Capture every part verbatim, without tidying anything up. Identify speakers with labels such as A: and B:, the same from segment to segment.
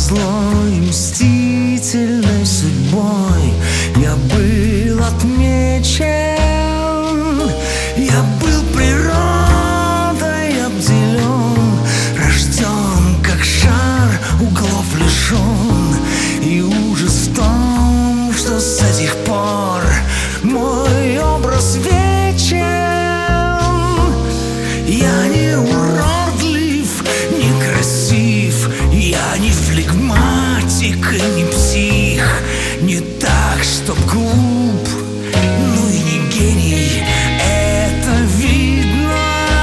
A: злой, мстительной судьбой я был отмечен. Я был природой обделен, рожден, как шар, углов лишен. И ужас в том, что с этих пор мой образ вечен. Я не уродлив, не красив, я не флегматик и не псих. Не так, чтоб глуп, ну и не гений, это видно.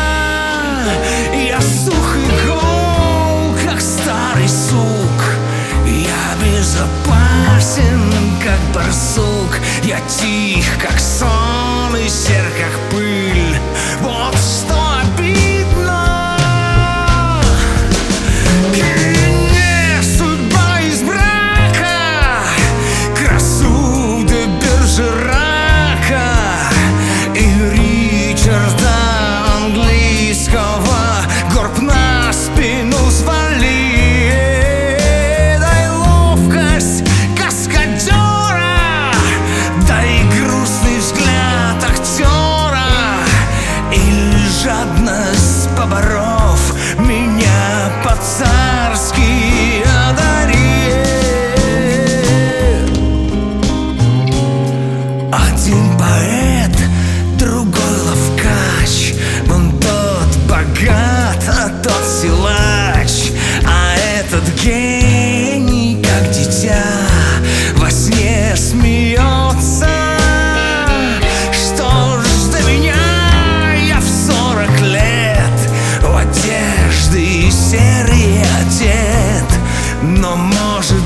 A: Я сух и гол, как старый сук. Я безопасен, как барсук. Я тих, как сон, и сер, как пыль. Вот что обидно. Не судьба из брака, красу до Бержерака и Ричарда английского. Горб на спину свали, дай ловкость каскадера, дай грустный взгляд актера, или жадность, поборов меня по-царски одари. Один поэт, другой ловкач, вон тот богат, а тот силач. А этот гений, как дитя, во сне смеется. Что ж до меня, я в сорок лет в одежды серые одет. Но может